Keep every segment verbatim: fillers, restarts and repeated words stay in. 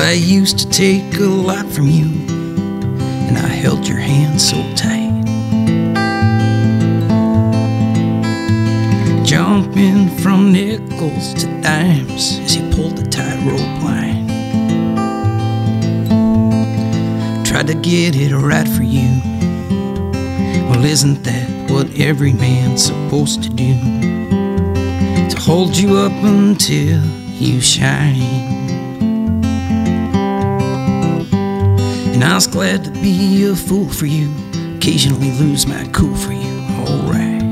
Well, I used to take a lot from you, and I held your hand so tight, jumping from nickels to dimes as you pulled the tightrope line. Tried to get it right for you. Well, isn't that what every man's supposed to do? To hold you up until you shine. And I was glad to be a fool for you, occasionally lose my cool for you, alright.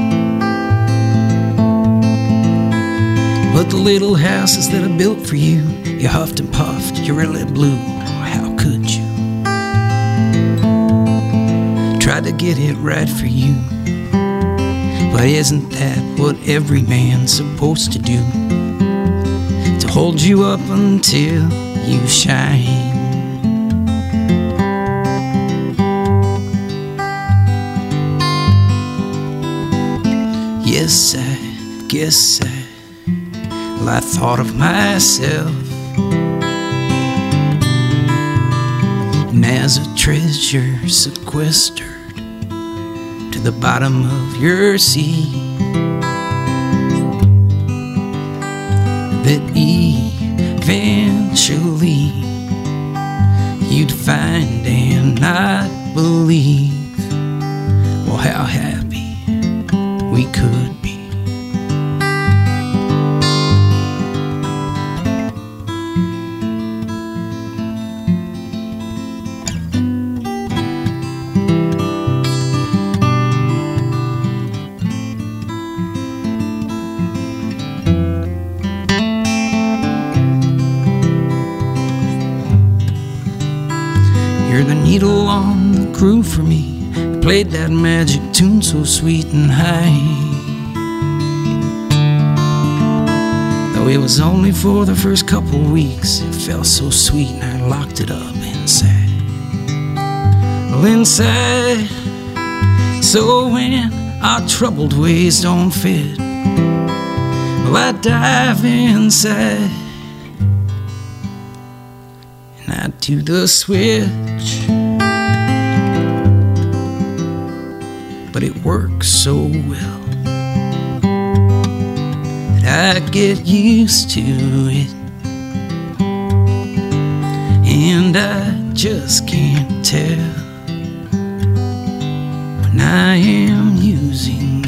But the little houses that I built for you, you huffed and puffed, you really blew, how could you? Tried to get it right for you, but isn't that what every man's supposed to do? To hold you up until you shine. Yes, I guess I, well, I thought of myself, and as a treasure sequestered to the bottom of your sea, that eventually you'd find and not believe, well, how happy we could be. You're the needle on the groove for me. You played that magic tune so sweet and high. Though it was only for the first couple weeks, it felt so sweet and I locked it up inside. Well, inside. So when our troubled ways don't fit, well, I dive inside and I do the switch. But it works so well that I get used to it, and I just can't tell when I am using